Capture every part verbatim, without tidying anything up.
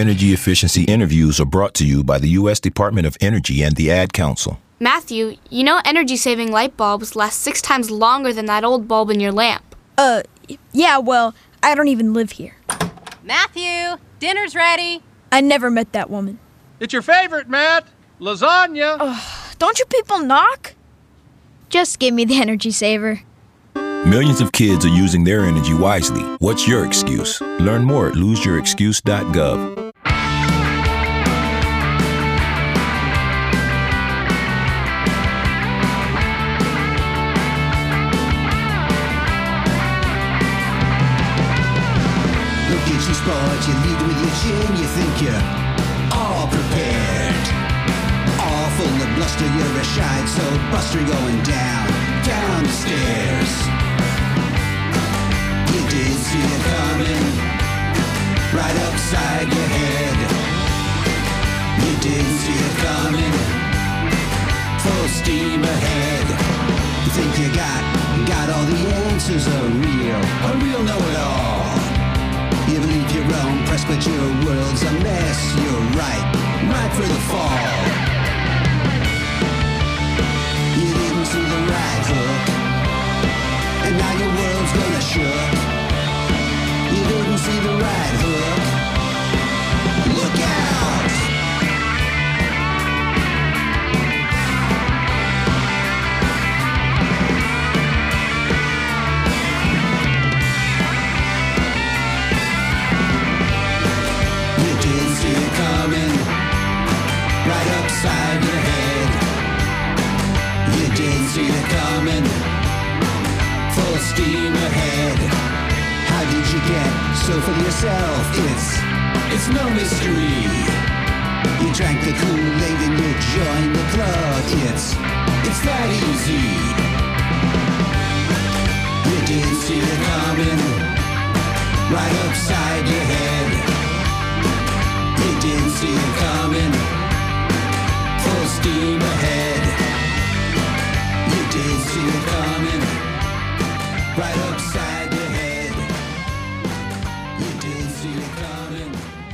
energy efficiency interviews are brought to you by the U S Department of Energy and the Ad Council. Matthew, you know energy-saving light bulbs last six times longer than that old bulb in your lamp. Uh, yeah, well, I don't even live here. Matthew, dinner's ready. I never met that woman. It's your favorite, Matt. Lasagna. Uh, don't you people knock? Just give me the energy saver. Millions of kids are using their energy wisely. What's your excuse? Learn more at lose your excuse dot gov. Look at you sport, you lead with your chin, you think you're all prepared. All full of bluster, you're a shine, so buster going down, down the stairs. You did see it coming, right upside your head. You didn't see it coming, full steam ahead. You think you got, got all the answers, a real, a real know-it-all. You believe you're wrong, press, but your world's a mess. You're right, right for the fall. You didn't see the right hook, and now your world's gonna shook. You didn't see the right hook. Look out! You didn't see it coming, right upside your head. You didn't see it coming, full steam ahead. How did you get so full of yourself? It's, it's no mystery. You drank the Kool-Aid and you joined the club. It's, it's that easy. You didn't see it coming, right upside your head. You didn't see it coming, full steam ahead. You didn't see it coming, right upside your head. You didn't see it coming,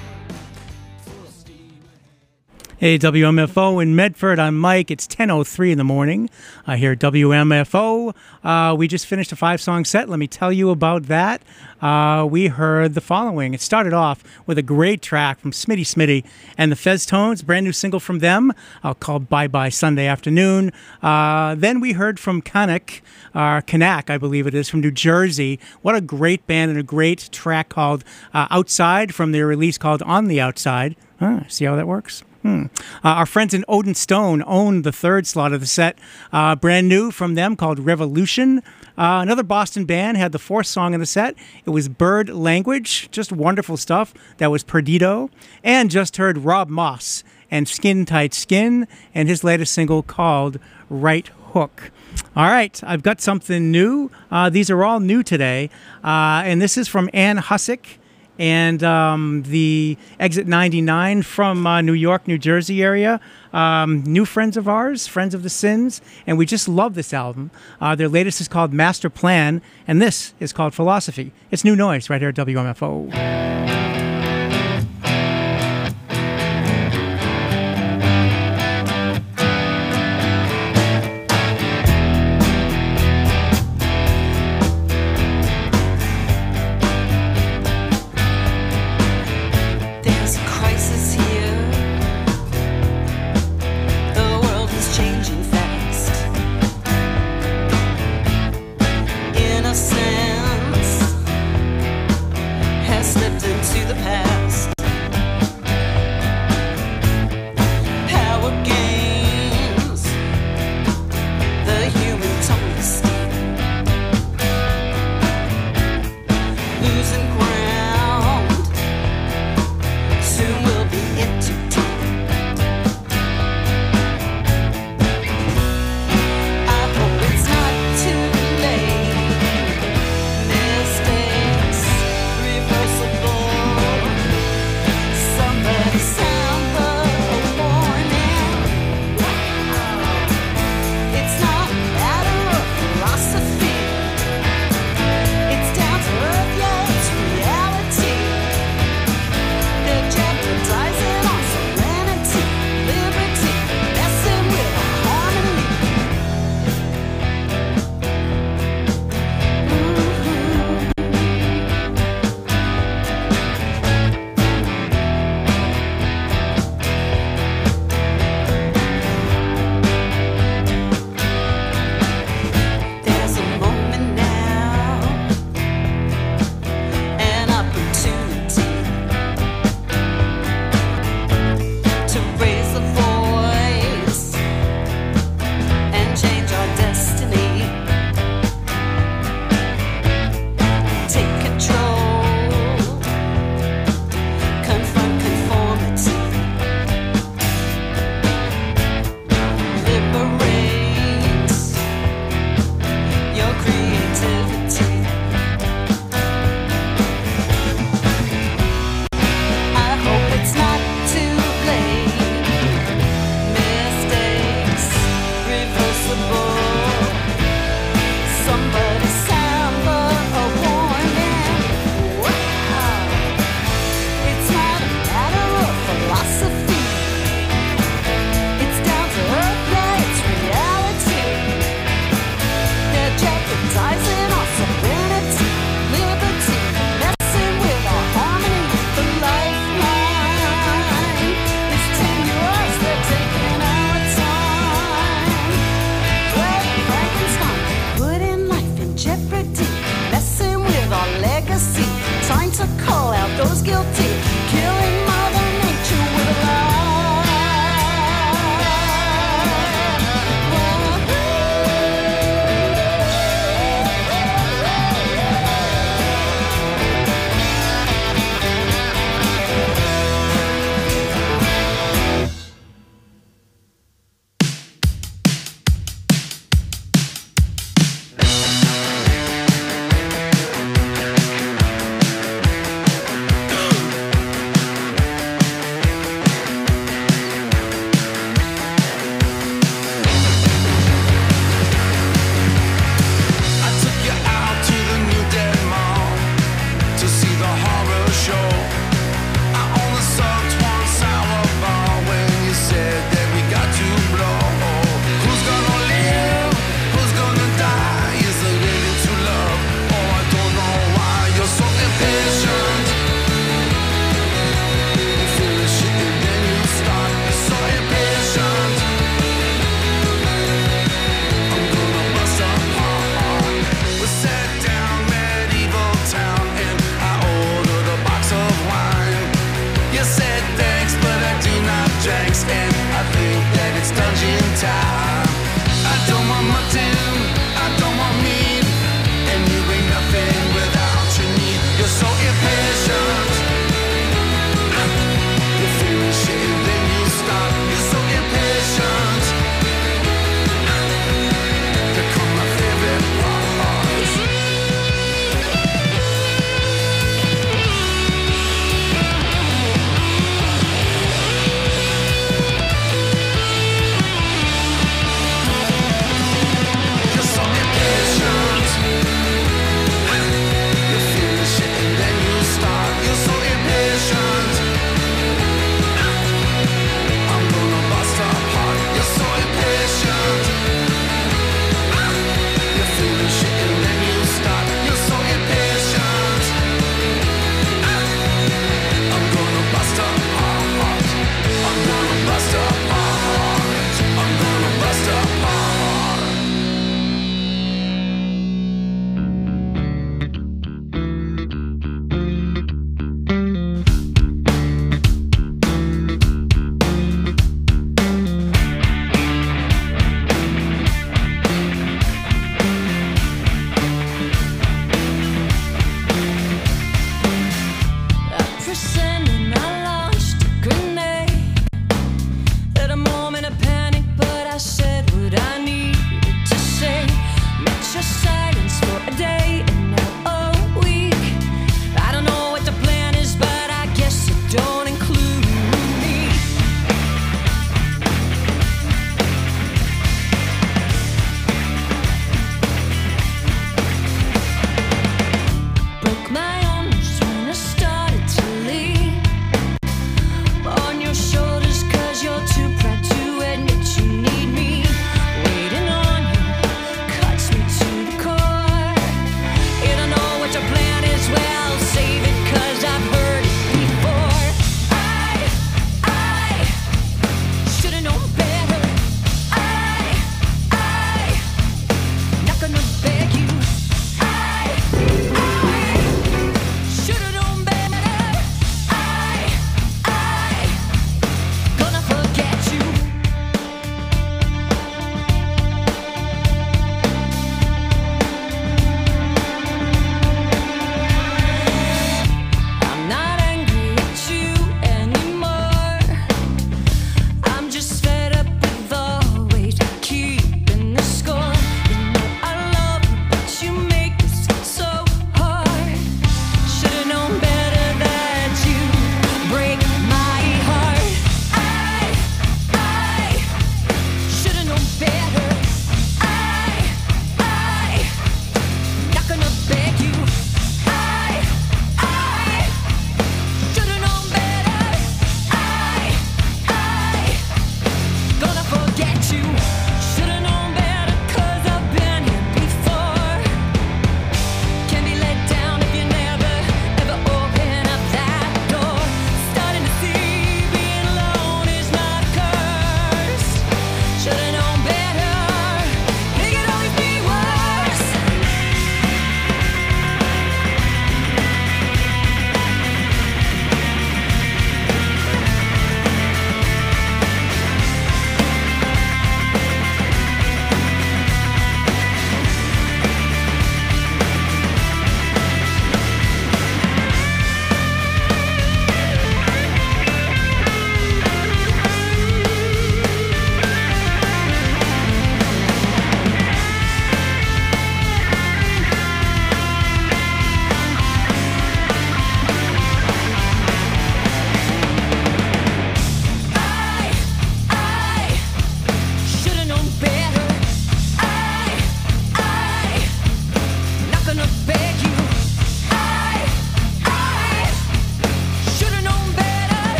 full steam ahead. Hey, W M F O in Medford, I'm Mike. It's ten oh three in the morning. I hear W M F O. Uh, we just finished a five-song set. Let me tell you about that. Uh, we heard the following. It started off with a great track from Smitty Smitty and the Fez Tones, brand new single from them uh, called Bye Bye Sunday Afternoon. Uh, then we heard from Kanak, uh, Kanak, I believe it is, from New Jersey. What a great band and a great track called uh, Outside from their release called On the Outside. Huh, see how that works? Hmm. Uh, our friends in Odin Stone own the third slot of the set. Uh, brand new from them called Revolution. Uh, another Boston band had the fourth song in the set. It was Bird Language. Just wonderful stuff. That was Perdido. And just heard Rob Moss and Skin Tight Skin and his latest single called Right Hook. All right, I've got something new. Uh, these are all new today. Uh, and this is from Ann Hussick and um, the Exit ninety-nine from uh, New York, New Jersey area. Um, new friends of ours, Friends of the Sins, and we just love this album. Uh, their latest is called Master Plan, and this is called Philosophy. It's New Noise right here at W M F O. Slipped into drinks and I think that it's dungeon time. I don't want mutton, I don't want meat, and you ain't nothing without your need. You're so impatient. You feel shit and then you stop. You're so impatient. Become my favorite part.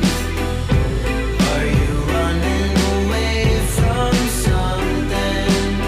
Are you running away from something?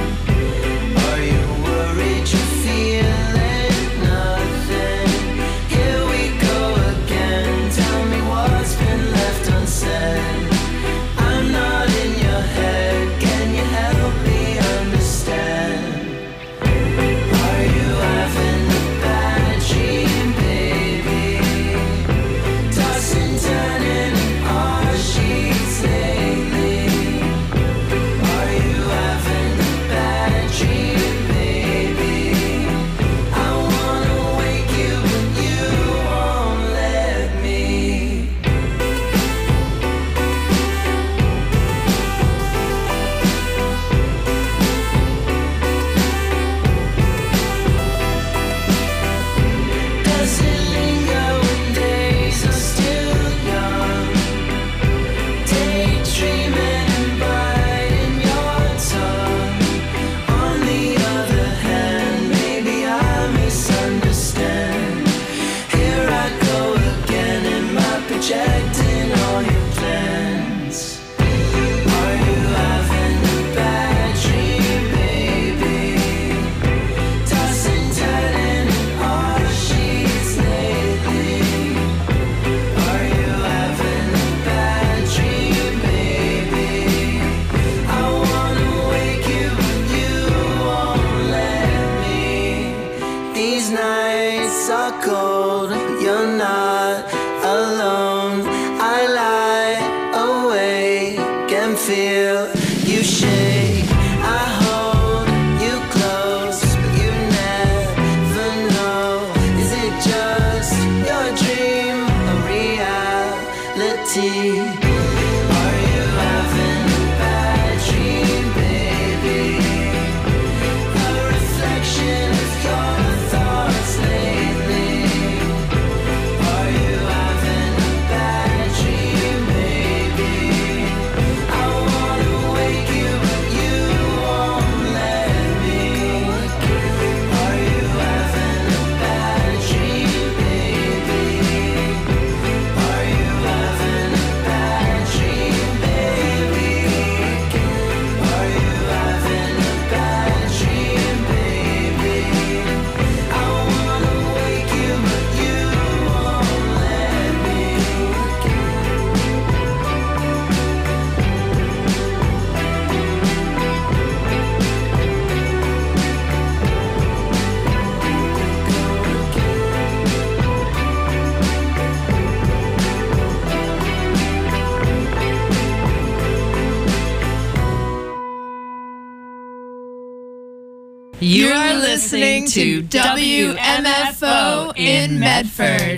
You are listening to W M F O in Medford.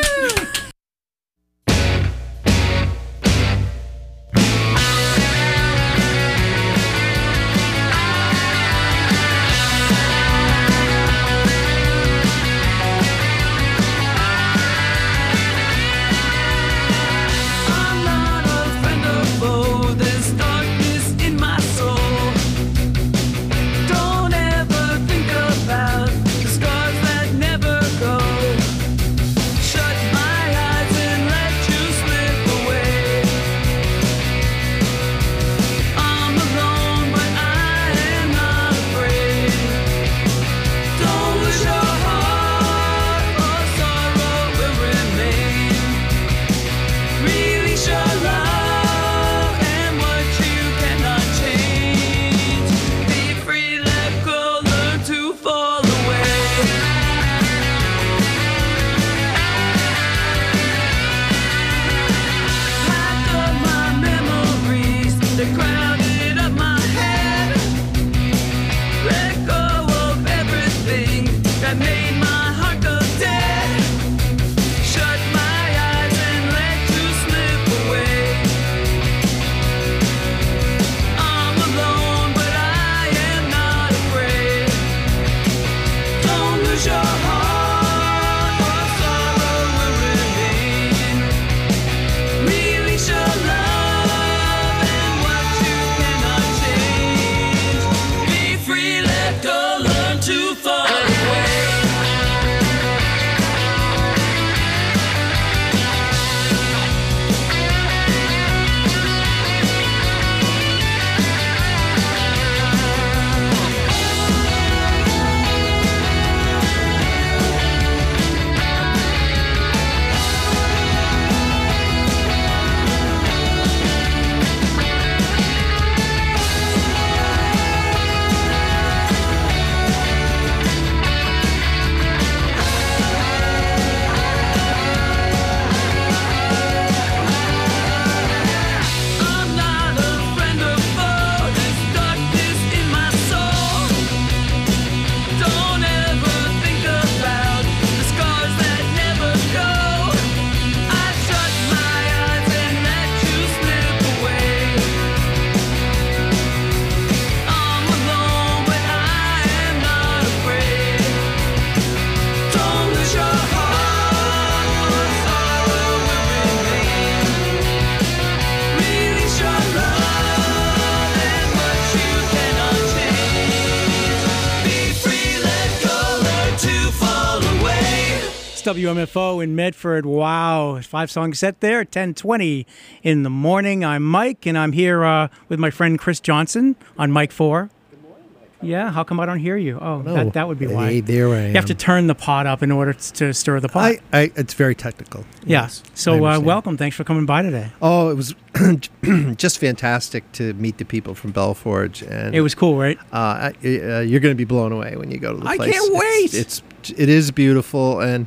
W M F O in Medford. Wow, five-song set there, ten twenty in the morning. I'm Mike, and I'm here uh, with my friend Chris Johnson on mic four. Good morning, Mike. Yeah, how come I don't hear you? Oh, no. that, that would be why. Hey, there I am. You have to turn the pot up in order to stir the pot. I, I, it's very technical. Yeah. Yes, So uh, welcome. Thanks for coming by today. Oh, it was just fantastic to meet the people from Belforge, and it was cool, right? Uh, I, uh, you're going to be blown away when you go to the I place. I can't wait. It's, it's it is beautiful, and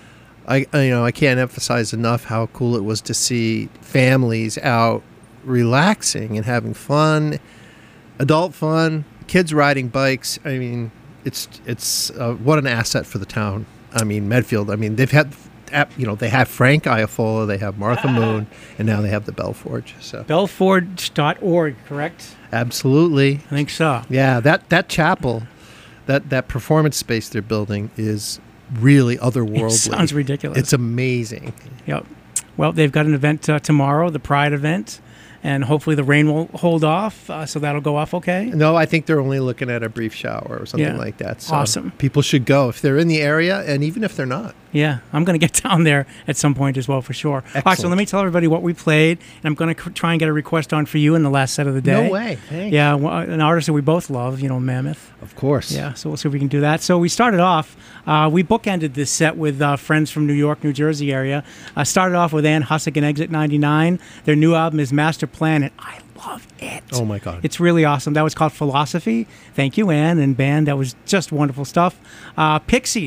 I, I you know I can't emphasize enough how cool it was to see families out relaxing and having fun, adult fun, kids riding bikes. I mean, it's it's uh, what an asset for the town. I mean, Medfield. I mean, they've had. You know, they have Frank Iafolla, they have Martha Moon, and now they have the Belforge. So Belforge dot org, correct? Absolutely. I think so. Yeah, that, that chapel, that, that performance space they're building is really otherworldly. It sounds ridiculous. It's amazing. Yep. Well, they've got an event uh, tomorrow, the Pride event, and hopefully the rain will hold off, uh, so that'll go off okay? No, I think they're only looking at a brief shower or something yeah. like that. So awesome. People should go if they're in the area, and even if they're not. Yeah, I'm going to get down there at some point as well, for sure. Excellent. All right, so let me tell everybody what we played, and I'm going to try and get a request on for you in the last set of the day. No way. Thanks. Yeah, well, an artist that we both love, you know, Mammoth. Of course. Yeah, so we'll see if we can do that. So we started off, uh, we bookended this set with uh, friends from New York, New Jersey area. Uh, started off with Ann Hussick and Exit ninety-nine. Their new album is Master Plan, and I love it. Oh, my God. It's really awesome. That was called Philosophy. Thank you, Ann and band. That was just wonderful stuff. Uh, Pixies.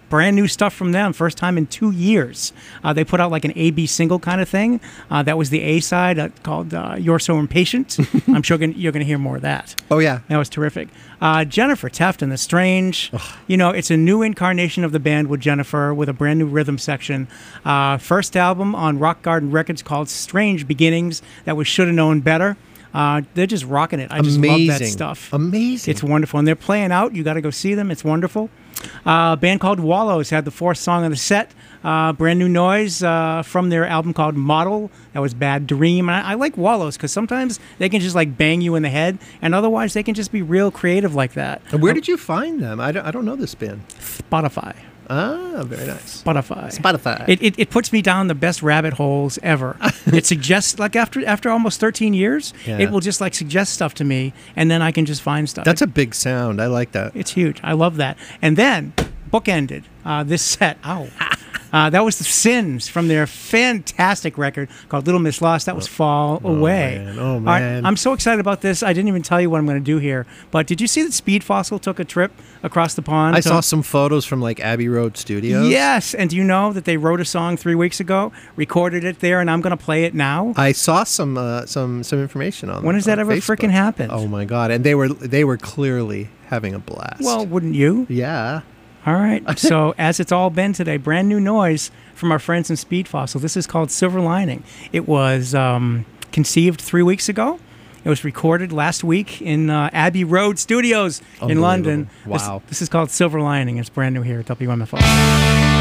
brand new stuff from them, first time in two years. Uh, they put out like an A B single kind of thing. Uh, that was the A side uh, called uh, You're So Impatient. I'm sure gonna, you're going to hear more of that. Oh, yeah. That was terrific. Uh, Jennifer Teft and the Strange. You know, it's a new incarnation of the band with Jennifer with a brand new rhythm section. Uh, first album on Rock Garden Records called Strange Beginnings. That was Shoulda Known Better. Uh, they're just rocking it. I just Amazing. love that stuff. Amazing. It's wonderful. And they're playing out. You got to go see them. It's wonderful. Uh, a band called Wallows had the fourth song on the set. Uh, brand new noise uh, from their album called Model. That was Bad Dream. And I, I like Wallows because sometimes they can just like bang you in the head, and otherwise they can just be real creative like that. And where did you find them? I don't, I don't know this band. Spotify. Ah, very nice. Spotify. Spotify. It, it, it puts me down the best rabbit holes ever. It suggests, like after after almost thirteen years, Yeah. it will just like suggest stuff to me, and then I can just find stuff. That's a big sound. I like that. It's huge. I love that. And then, bookended uh, this set. Ow. Uh, that was The Sins from their fantastic record called Little Miss Lost. That was Fall Away. man. Oh, All right, man. I'm so excited about this. I didn't even tell you what I'm going to do here. But did you see that Speed Fossil took a trip across the pond? I to- saw some photos from like Abbey Road Studios. Yes. And do you know that they wrote a song three weeks ago, recorded it there, and I'm going to play it now? I saw some uh, some some information on. When has that on ever Facebook. freaking happened? Oh my god! And they were they were clearly having a blast. Well, wouldn't you? yeah. All right. So, as it's all been today, brand new noise from our friends in Speed Fossil. This is called Silver Lining. It was um, conceived three weeks ago. It was recorded last week in uh, Abbey Road Studios in London. This- Wow. This, is called Silver Lining. It's brand new here at W M F O.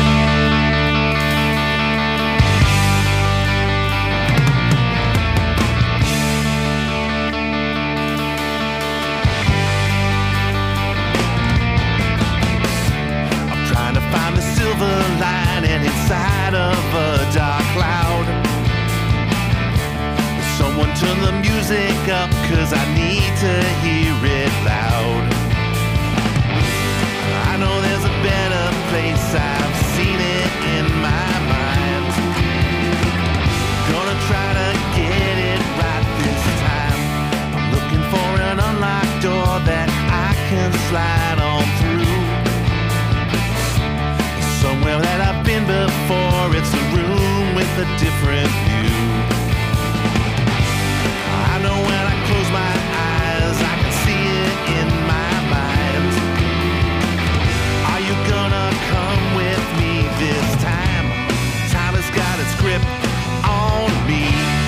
Trying to find the silver lining inside of a dark cloud. Someone turn the music up, cause I need to hear it loud. I know there's a better place, I've seen it in my mind. Gonna try to get it right this time. I'm looking for an unlocked door that I can slide on through. Somewhere that I've been before, it's a room with a different view. I know when I close my eyes, I can see it in my mind. Are you gonna come with me this time? Time has got its grip on me.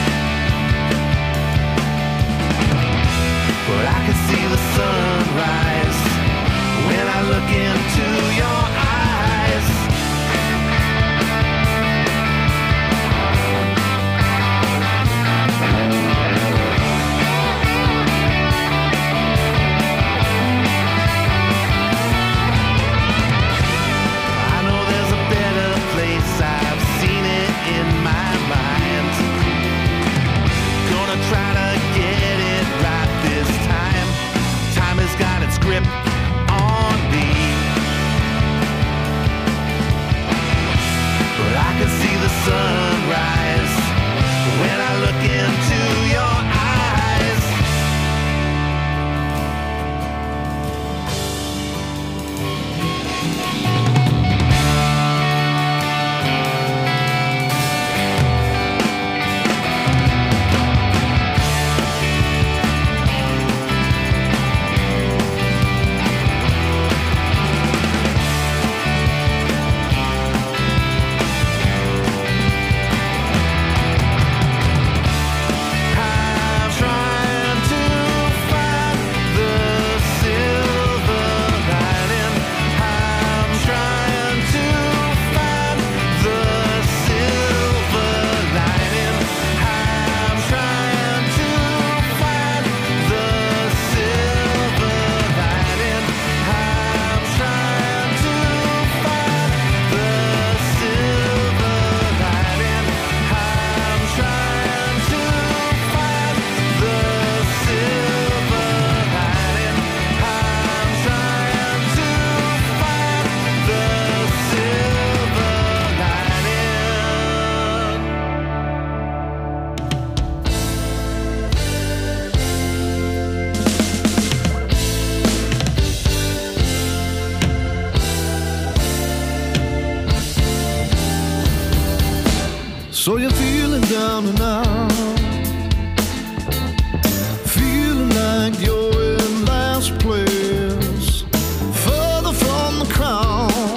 But I can see the sunrise when I look into your eyes. So you're feeling down and out, feeling like you're in last place, further from the crowd,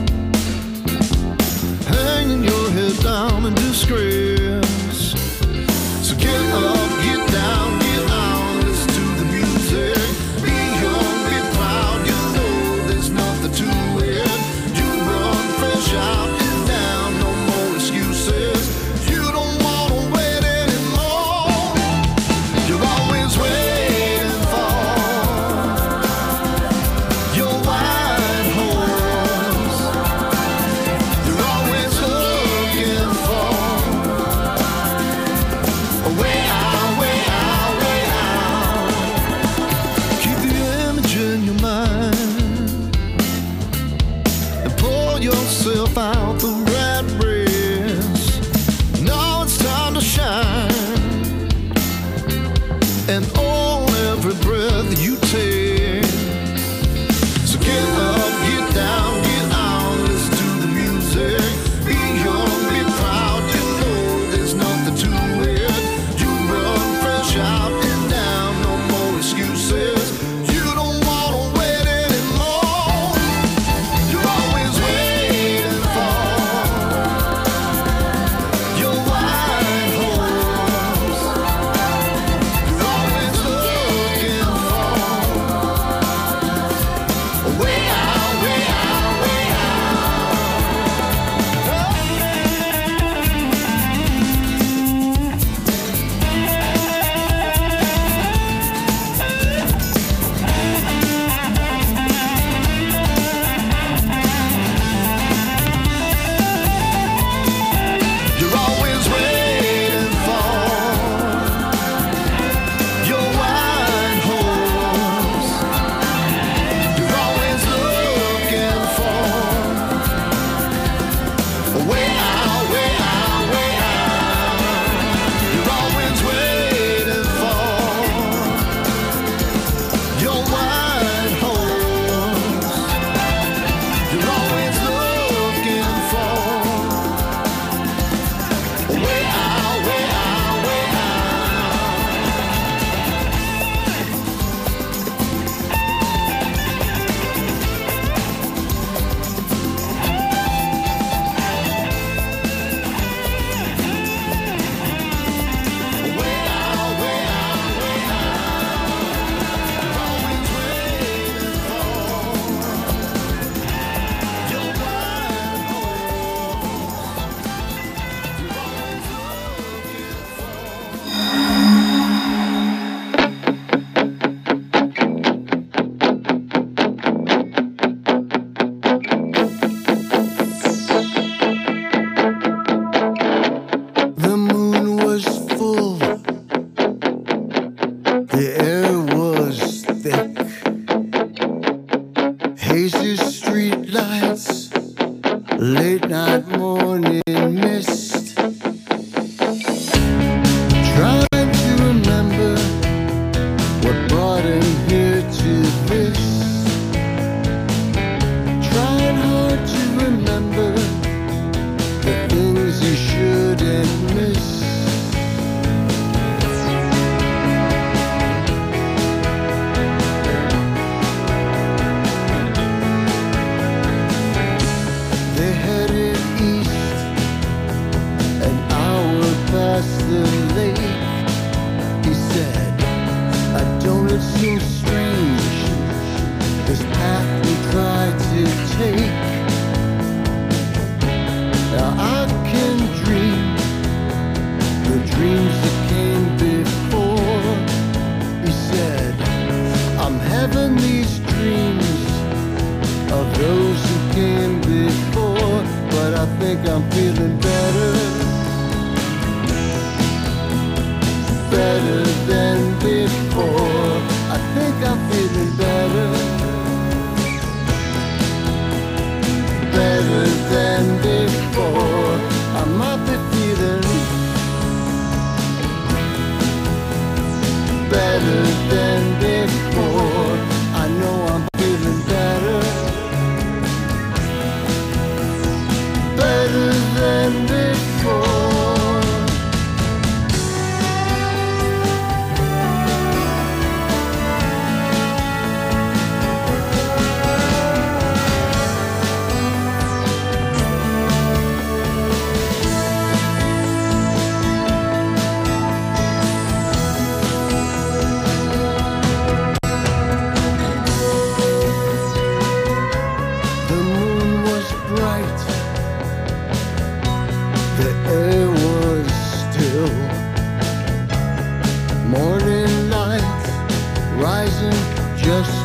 hanging your head down in disgrace. So get up, get down, get out, listen to the music. Be young, be proud, you know there's nothing to it. You run fresh out and down, no more excuses. You don't wanna wait anymore. You're always waiting for your white horse. You're always looking for a way out, way out, way out. Keep the image in your mind and pull yourself out the rat race. Now it's time to shine and own every breath you take. So get up, get down, get out, listen to the music. Be young, be proud, you know there's nothing to it. You run fresh out and down, no more excuses. You don't wanna wait anymore. You're always waiting for your white horse. You're always looking for a way out, way out, way You're always waiting for your white horse. You're always looking for a way out, way out, way out. You're always waiting for your white horse. You're always looking for way out, way out, way The moon was full, the air was thick, hazy street lights, late night morning mist. Trying to remember what brought him here to this. Trying hard to remember the things you shouldn't miss. They headed east, an hour past the lake. He said, I don't it seem strange, this path we tried to take. Now I can dream the dreams that came before. He said, I'm having these dreams of those who came before, but I think I'm feeling better, better than before. I think I'm feeling better, better than before. I might be feeling better than before. I know I'm feeling better, better than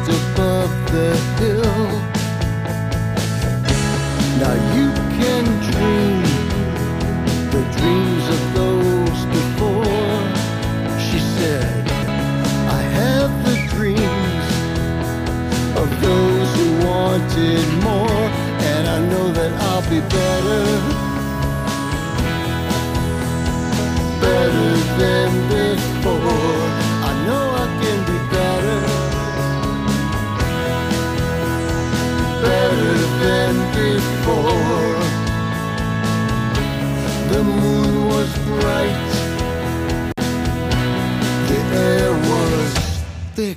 just above the hill. Now you can dream the dreams of those before. She said, I have the dreams of those who wanted more, and I know that I'll be better, better than before. I know I can be better, better than before. The moon was bright, the air was thick.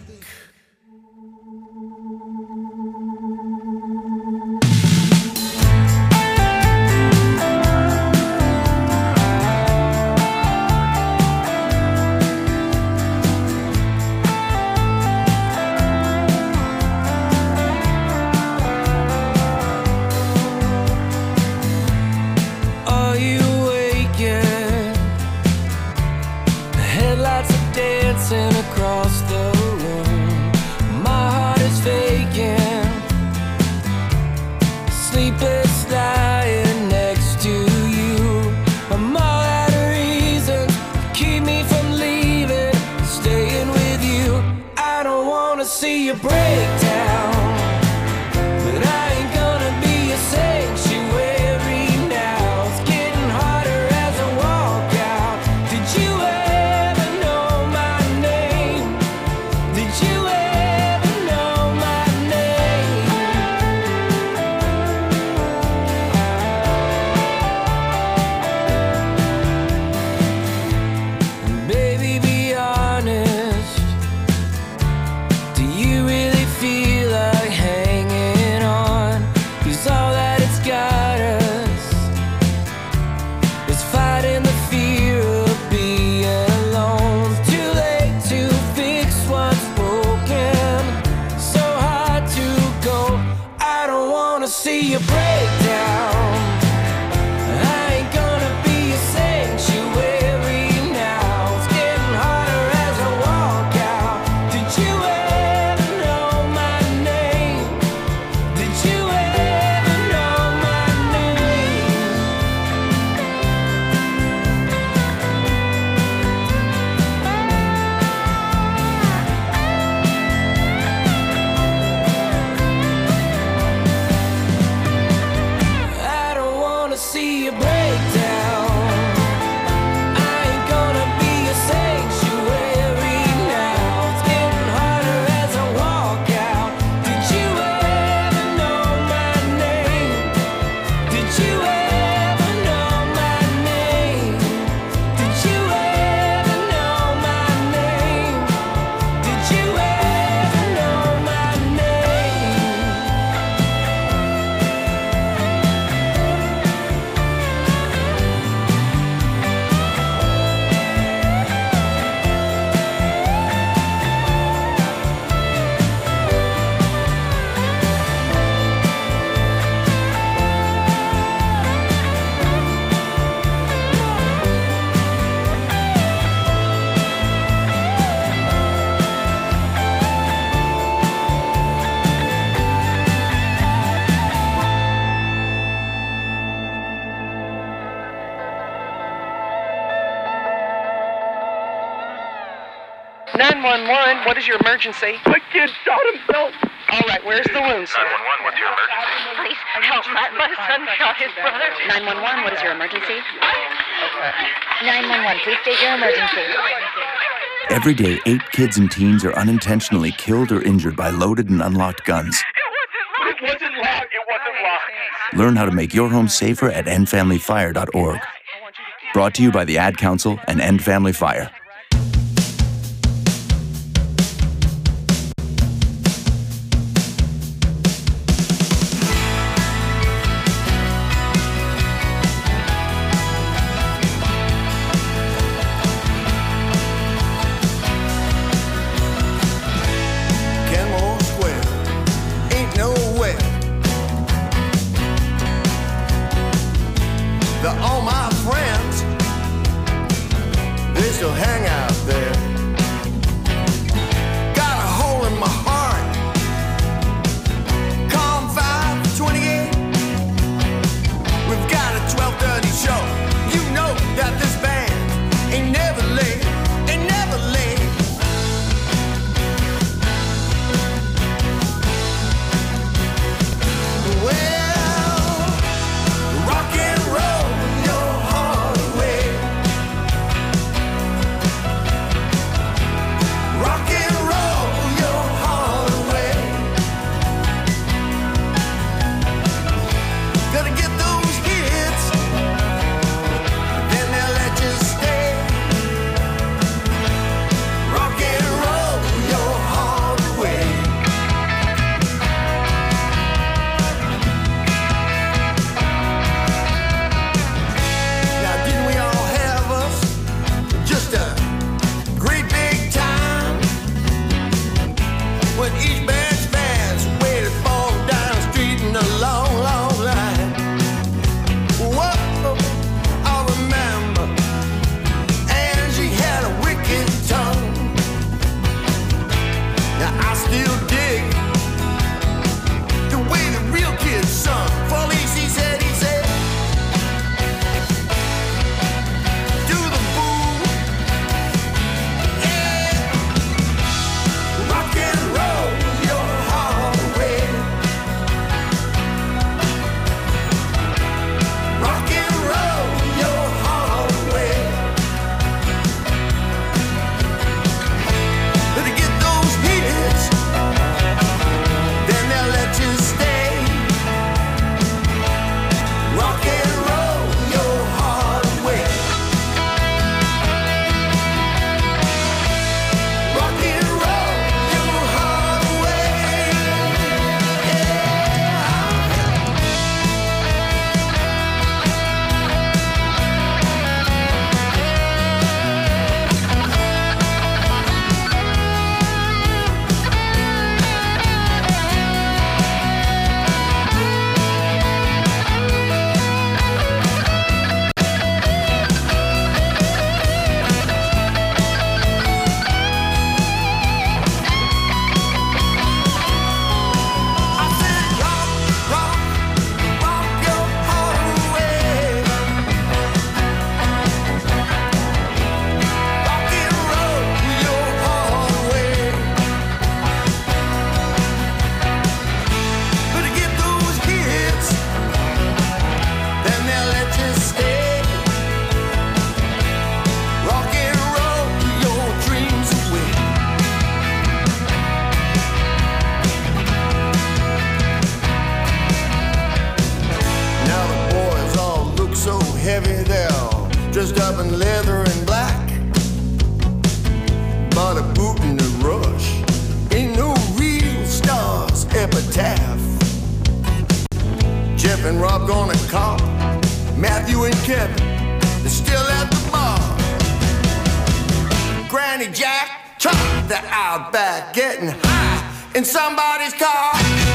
nine one one, what is your emergency? My kid shot himself. All right, where's the wound, sir? nine one one, what's your emergency? Please help. My, my son shot his brother. nine one one, what is your emergency? Okay. nine one one, please state your emergency. Every day, eight kids and teens are unintentionally killed or injured by loaded and unlocked guns. It wasn't locked. It wasn't locked. Learn how to make your home safer at end family fire dot org. Brought to you by the Ad Council and End Family Fire. Kenmore Square ain't nowhere. They're all my friends. They still have and Rob gonna call Matthew and Kevin, they're still at the bar. Granny Jack, Chuck, they're out back getting high in somebody's car.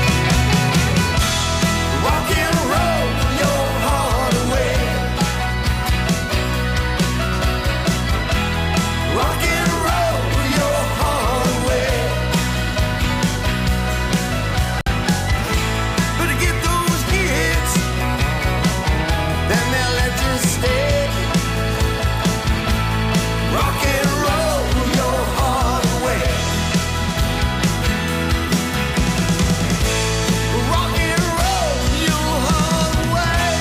Rock and roll your heart away. Rock and roll your heart away. But to get those kids, then they'll let you stay. Rock and roll your heart away. Rock and roll your heart away.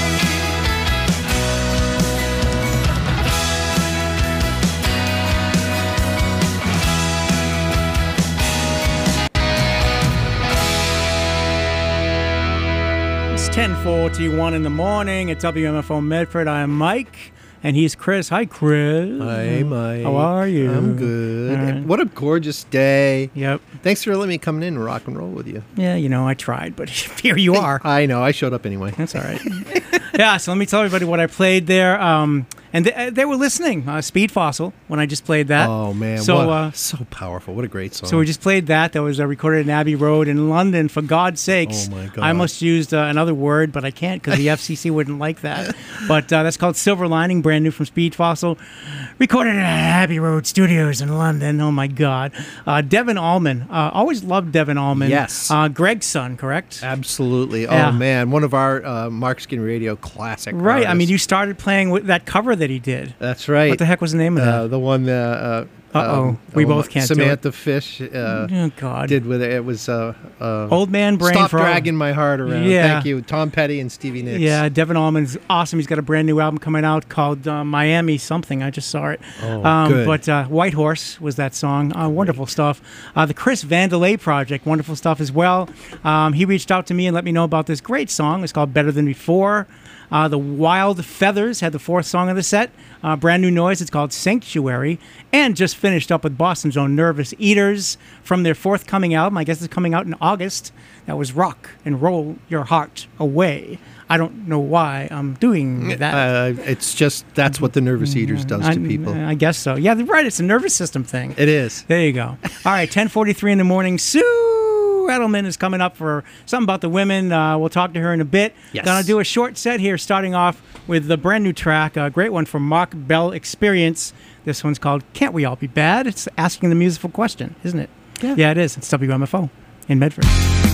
It's ten forty-one in the morning at W M F O Medford. I'm Mike, and he's Chris. Hi, Chris. Hi, Mike. How are you? I'm good. All right. What a gorgeous day. Yep. Thanks for letting me come in and rock and roll with you. Yeah, you know, I tried, but here you are. I know. I showed up anyway. That's all right. Yeah, so let me tell everybody what I played there. Um, and they, they were listening. Uh, Speed Fossil, when I just played that. Oh, man. So, what, uh, so powerful. What a great song. So we just played that. That was uh, recorded in Abbey Road in London. For God's sakes. Oh, my God. I almost used uh, another word, but I can't because the F C C wouldn't like that. But uh, that's called Silver Lining, brand new from Speed Fossil. Recorded at Abbey Road Studios in London. Oh, my God. Uh, Devin Allman. Uh, always loved Devin Allman. Yes. Uh, Greg's son, correct? Absolutely. Yeah. Oh, man. One of our uh, Mark Skin Radio classic Right. I mean, artists. you started playing with that cover that he did. That's right. What the heck was the name of that? Uh, the one that... Uh, Uh-oh. um, We oh, both can't do it. Samantha Fish uh, Oh, God. did with it. It was... Uh, uh, Old Man Brain Stop for all- Dragging My Heart Around. Yeah. Thank you. Tom Petty and Stevie Nicks. Yeah, Devin Allman's awesome. He's got a brand new album coming out called uh, Miami something. I just saw it. Oh, um, good. But uh, White Horse was that song. Uh, wonderful stuff. Uh, the Chris Vandelay Project, wonderful stuff as well. Um, he reached out to me and let me know about this great song. It's called Better Than Before. Uh, the Wild Feathers had the fourth song of the set. Uh, brand new noise. It's called Sanctuary. And just finished up with Boston's own Nervous Eaters from their forthcoming album. I guess it's coming out in August. That was Rock and Roll Your Heart Away. I don't know why I'm doing that. Uh, it's just, that's what the Nervous Eaters does I, to people. I guess so. Yeah, they're right. It's a nervous system thing. It is. There you go. All right, ten forty-three in the morning. Sue Edelman is coming up for something about the women. Uh, we'll talk to her in a bit. Yes. Gonna do a short set here, starting off with the brand new track, a great one from Mark Bell Experience. This one's called Can't We All Be Bad? It's asking the musical question, isn't it? Yeah. Yeah, it is. It's W M F O in Medford.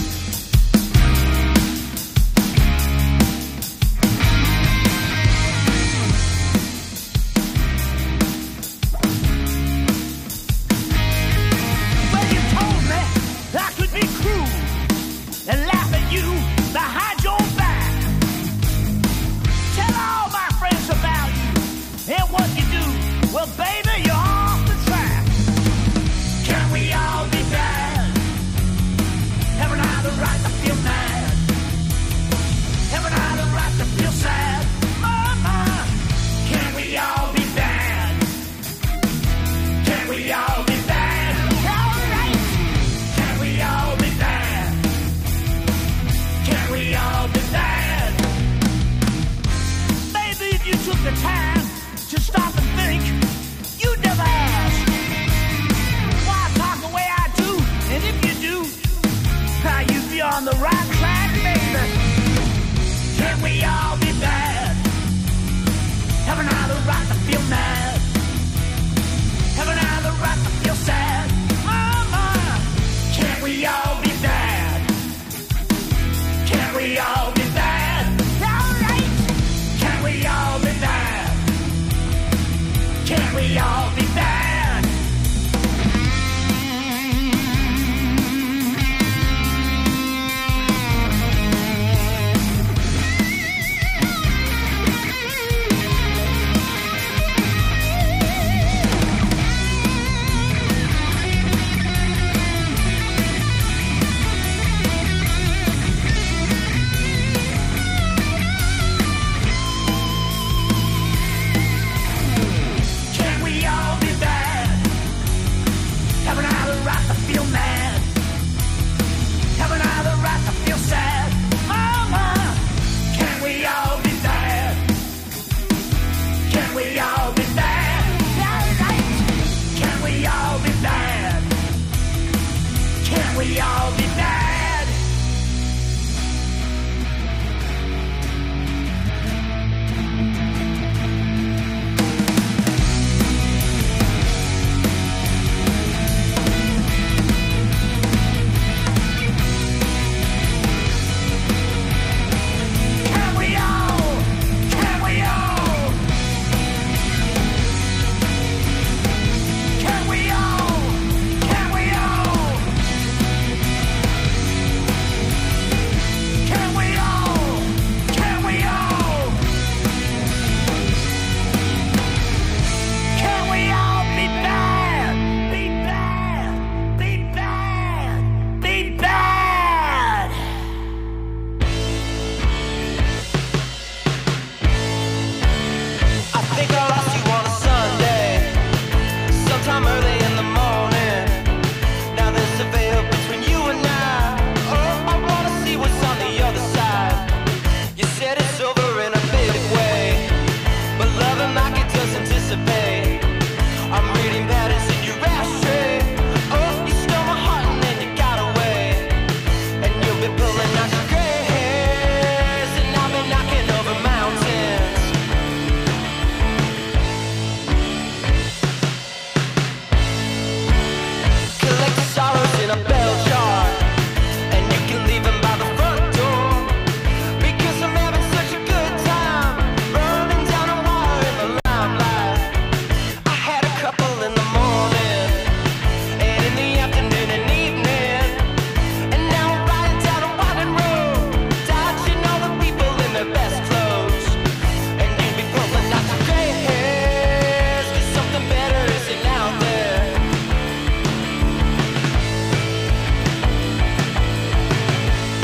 Well, you told me I could be cruel and laugh at you behind your back. Tell all my friends about you and what you do. Well, baby, you're off the track. Can we all be bad? Haven't I the right to feel mad? Haven't I the right to feel sad? Mama, can we all be bad? Can we all be bad? All right. Can we all be bad? Can we all be bad? Maybe if you took the time to stop and think, you'd never ask why I talk the way I do. And if you do, how you'd be on the right track, baby. Can we all be bad? Haven't I the right to feel mad? Haven't I the right to feel sad? Mama, can we all be bad? Can we all be bad? All right. Can we all be bad? Can we all be bad? Can we all you can leave him by the front door. Because I'm having such a good time, running down a wire in the limelight. I had a couple in the morning, and in the afternoon and evening, and now I'm riding down a winding road, dodging all the people in their best clothes. And you'd be pulling out your gray hairs, 'cause something better isn't out there.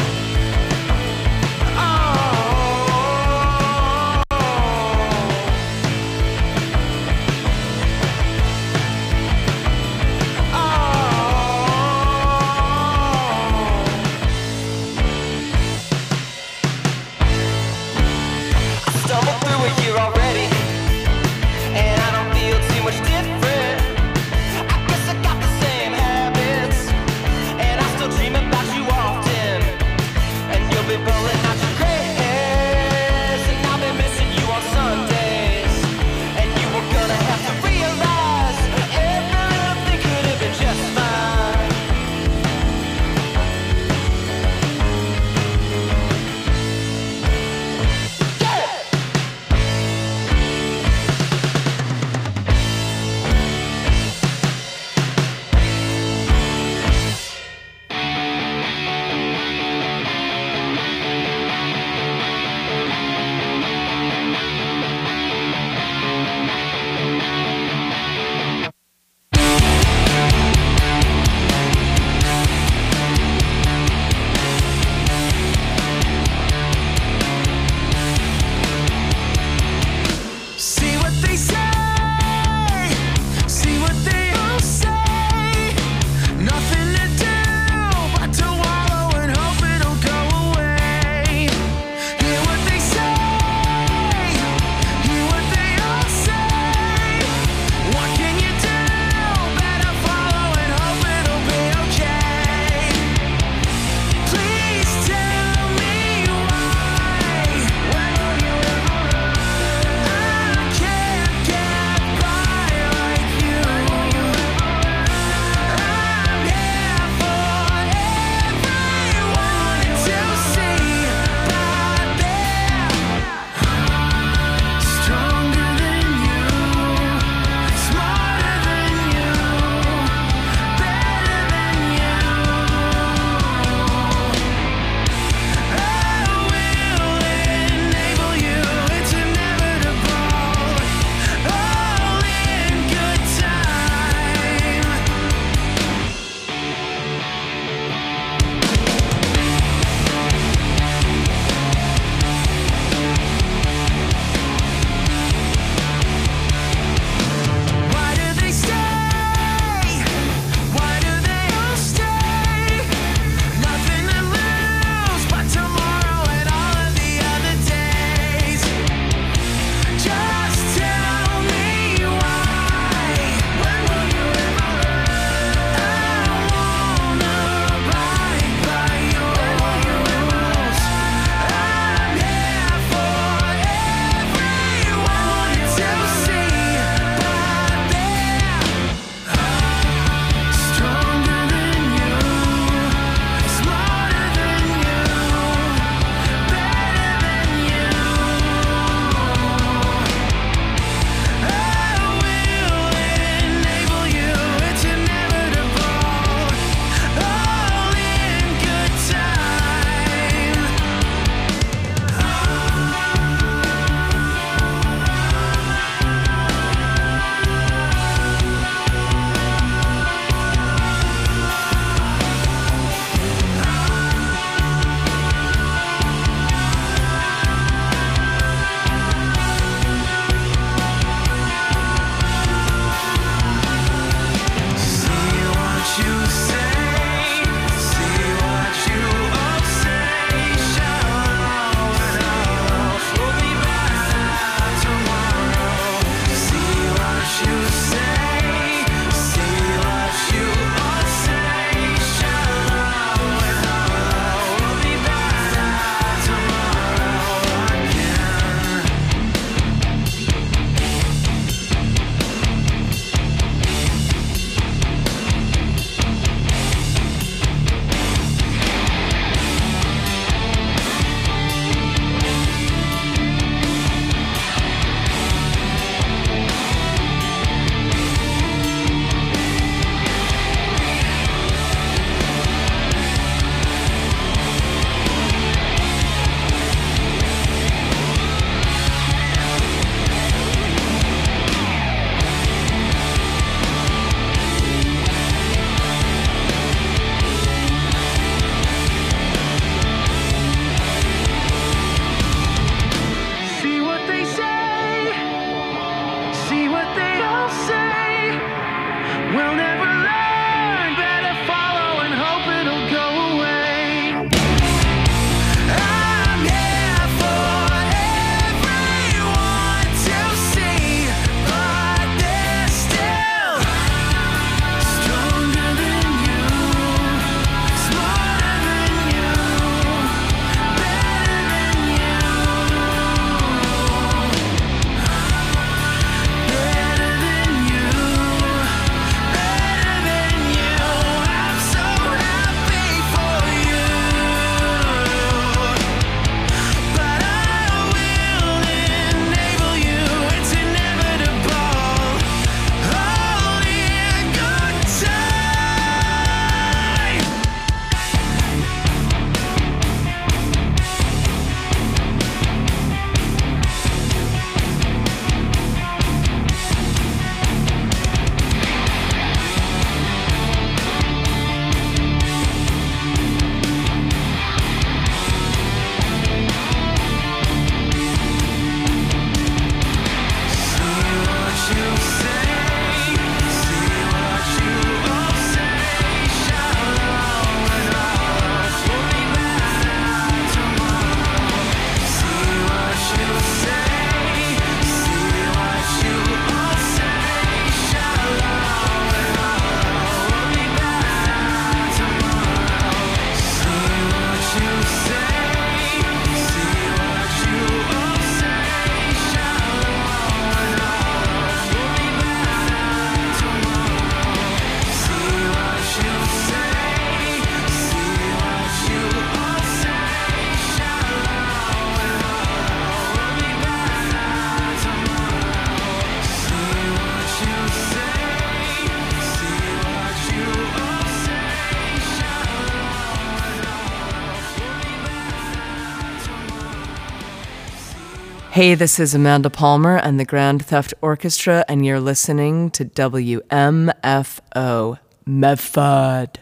Hey, this is Amanda Palmer and the Grand Theft Orchestra, and you're listening to W M F O Medford.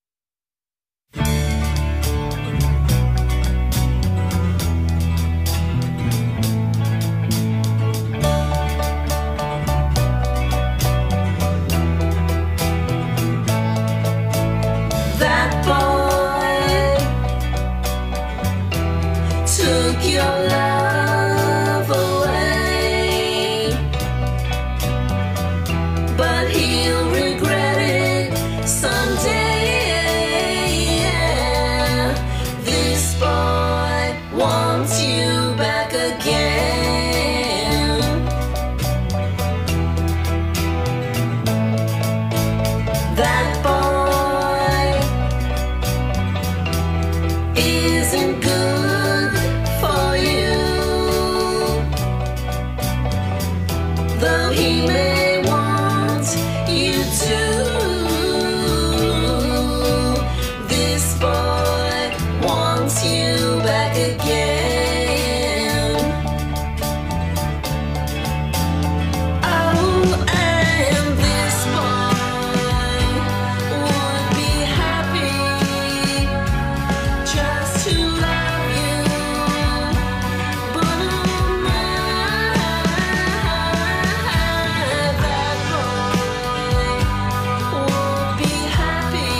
That boy took your love away, but he'll regret it someday. Yeah. This boy wants you back again. That boy isn't good for you, though he may want you to. This boy wants you back again. Oh, and this boy would be happy just to love you, but oh my, that boy won't be happy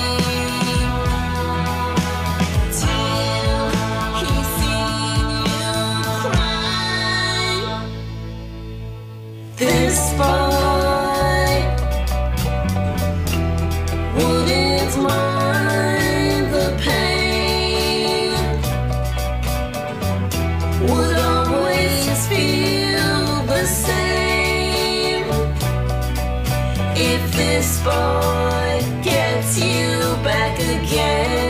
till he's seen you cry. This boy wouldn't mind the pain, would always feel the same if this boy gets you back again.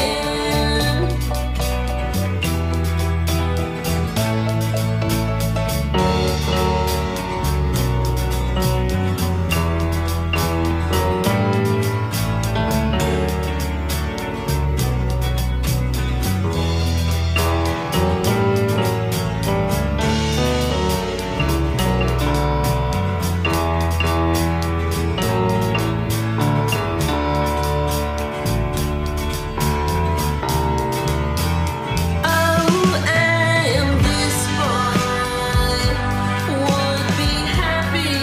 Oh, and this boy would be happy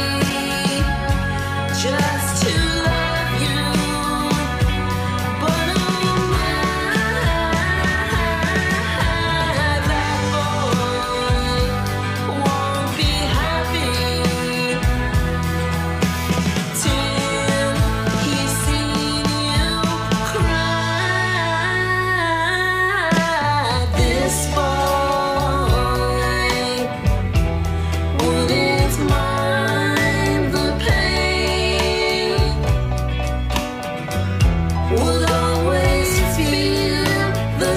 just to love you, but oh my, that boy won't be happy till he's seen you cry. This boy wouldn't mind the pain, would always feel the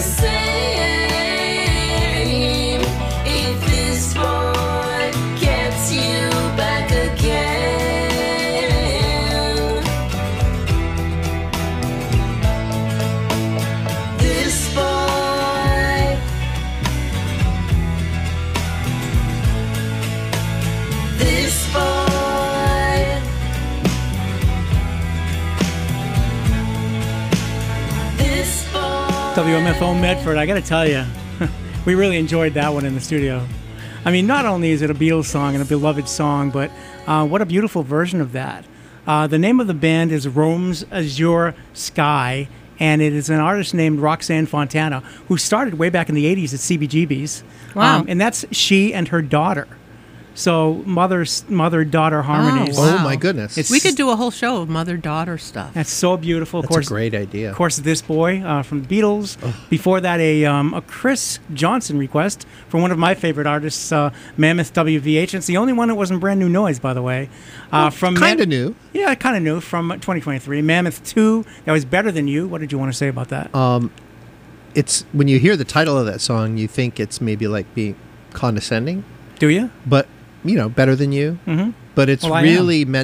same if this boy gets you back again. This boy This boy This boy W M F O Medford, I got to tell you, we really enjoyed that one in the studio. I mean, not only is it a Beatles song and a beloved song, but uh, what a beautiful version of that. Uh, the name of the band is Rome's Azure Sky, and it is an artist named Roxanne Fontana, who started way back in the eighties at C B G B's. Wow. Um, and that's she and her daughter. So mother, mother-daughter harmonies. Oh, my goodness. It's, We could do a whole show of mother-daughter stuff. That's so beautiful. Of That's course, a great idea. Of course, This Boy uh, from the Beatles. Before that, a um, a Chris Johnson request from one of my favorite artists, uh, Mammoth W V H. It's the only one that wasn't Brand New Noise, by the way. Uh, from Kind of Mam- new. Yeah, kind of new. From twenty twenty-three. Mammoth two, that was Better Than You. What did you want to say about that? Um, it's when you hear the title of that song, you think it's maybe like being condescending. Do you? But you know, Better Than You. Mm-hmm. But it's Well, I really am. meant